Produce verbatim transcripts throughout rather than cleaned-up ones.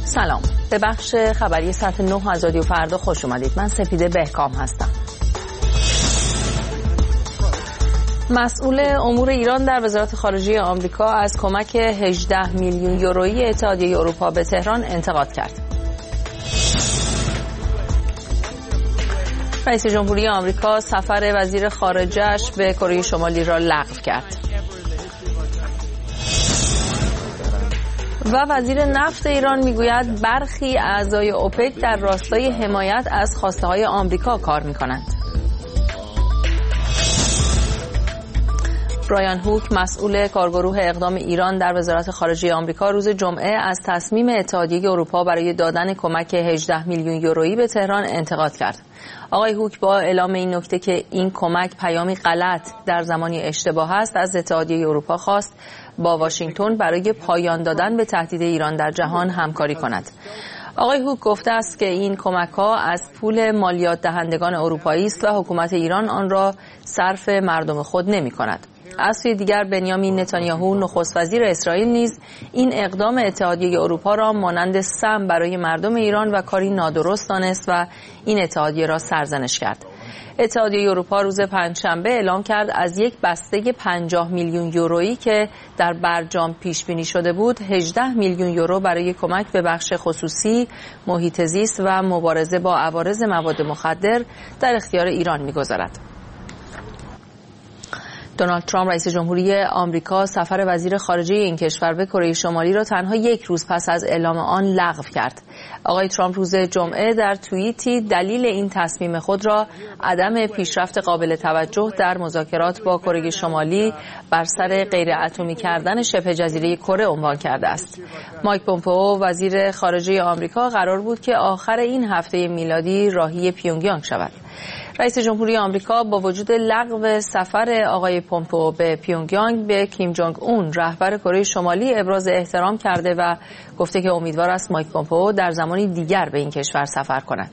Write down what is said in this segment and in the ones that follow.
سلام، به بخش خبری ساعت نه از رادیو فردا خوش اومدید. من سپیده بهکام هستم. مسئول امور ایران در وزارت خارجه آمریکا از کمک هجده میلیون یورویی اتحادیه اروپا به تهران انتقاد کرد. رئیس جمهوری آمریکا سفر وزیر خارجه‌اش به کره شمالی را لغو کرد. و وزیر نفت ایران میگوید برخی اعضای اوپک در راستای حمایت از خواسته‌های آمریکا کار می‌کنند. برایان هوک، مسئول کارگروه اقدام ایران در وزارت خارجه آمریکا، روز جمعه از تصمیم اتحادیه اروپا برای دادن کمک هجده میلیون یورویی به تهران انتقاد کرد. آقای هوک با اعلام این نکته که این کمک پیامی غلط در زمانی اشتباه است، از اتحادیه اروپا خواست با واشنگتن برای پایان دادن به تهدید ایران در جهان همکاری کند. آقای هوک گفته است که این کمک‌ها از پول مالیات دهندگان اروپایی است و حکومت ایران آن را صرف مردم خود نمی‌کند. از سوی دیگر بنیامین نتانیاهو نخست وزیر اسرائیل نیز این اقدام اتحادیه اروپا را مانند سم برای مردم ایران و کاری نادرست دانست و این اتحادیه را سرزنش کرد. اتحادیه اروپا روز پنجشنبه اعلام کرد از یک بسته پنجاه میلیون یورویی که در برجام پیش بینی شده بود، هجده میلیون یورو برای کمک به بخش خصوصی، محیط زیست و مبارزه با عوارض مواد مخدر در اختیار ایران می‌گذارد. دونالد ترامپ رئیس جمهوری آمریکا سفر وزیر خارجه این کشور به کره شمالی را تنها یک روز پس از اعلام آن لغو کرد. آقای ترامپ روز جمعه در توییتی دلیل این تصمیم خود را عدم پیشرفت قابل توجه در مذاکرات با کره شمالی بر سر غیر اتمی کردن شبه جزیره کره عنوان کرده است. مایک پومپئو وزیر خارجه آمریکا قرار بود که آخر این هفته میلادی راهی پیونگیانگ شود. رئیس جمهوری آمریکا با وجود لغو سفر آقای پومپئو به پیونگیانگ به کیم جونگ اون رهبر کره شمالی ابراز احترام کرده و گفته که امیدوار است مایک پومپئو در زمانی دیگر به این کشور سفر کند.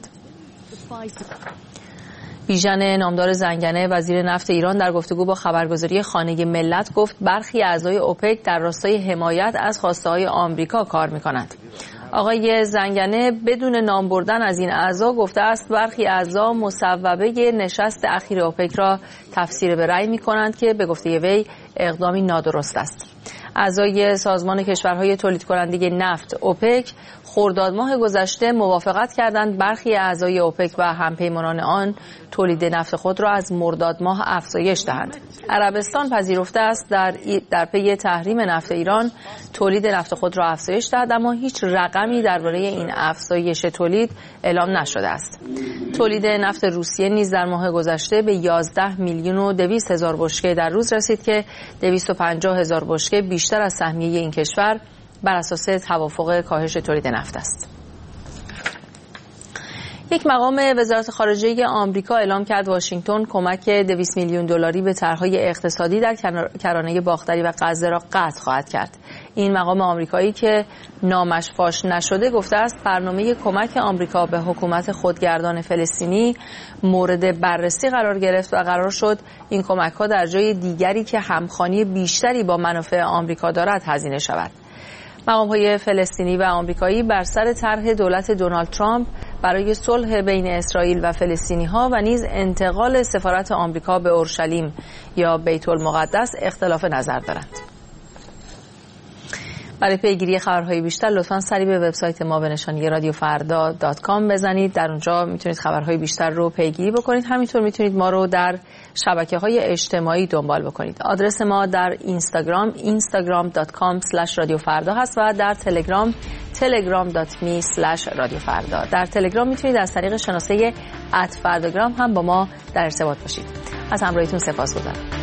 بیژن نامدار زنگنه وزیر نفت ایران در گفتگو با خبرگزاری خانه ملت گفت برخی اعضای اوپک در راستای حمایت از خواسته‌های آمریکا کار می‌کنند. آقای زنگنه بدون نام بردن از این اعضا گفته است برخی اعضا مصوبه نشست اخیر اوپک را تفسیر به رأی می‌کنند که به گفته وی اقدامی نادرست است. اعضای سازمان کشورهای تولید کننده نفت اوپک خرداد ماه گذشته موافقت کردند برخی اعضای اوپک و همپیمانان آن تولید نفت خود را از مرداد ماه افزایش دهند. عربستان پذیرفته است در در پی تحریم نفت ایران تولید نفت خود را افزایش دهد، اما هیچ رقمی درباره این افزایش تولید اعلام نشده است. تولید نفت روسیه نیز در ماه گذشته به یازده میلیون و دویست هزار بشکه در روز رسید که دویست و پنجاه هزار بشکه بیشتر از سهمیه این کشور بر اساس توافق کاهش تولید نفت است. یک مقام وزارت خارجه آمریکا اعلام کرد واشنگتن کمک دویست میلیون دلاری به طرح‌های اقتصادی در کرانه باختری و غزه را قطع خواهد کرد. این مقام آمریکایی که نامش فاش نشده گفته است برنامه کمک آمریکا به حکومت خودگردان فلسطینی مورد بررسی قرار گرفت و قرار شد این کمک‌ها در جای دیگری که همخوانی بیشتری با منافع آمریکا دارد هزینه شود. مقام‌های فلسطینی و آمریکایی بر سر طرح دولت دونالد ترامپ برای صلح بین اسرائیل و فلسطینی‌ها و نیز انتقال سفارت آمریکا به اورشلیم یا بیت المقدس اختلاف نظر دارند. برای پیگیری خبرهای بیشتر لطفاً سری به وبسایت ما به نشانی رادیو فردا دات کام بزنید. در اونجا میتونید خبرهای بیشتر رو پیگیری بکنید. همینطور میتونید ما رو در شبکه‌های اجتماعی دنبال بکنید. آدرس ما در اینستاگرام اینستاگرام دات کام اسلش رادیو فردا هست و در تلگرام تلگرام دات می اسلش رادیو فردا. در تلگرام میتونید از طریق شناسه ات فرداگرام هم با ما در ارتباط باشید. از همراهیتون سپاسگزارم.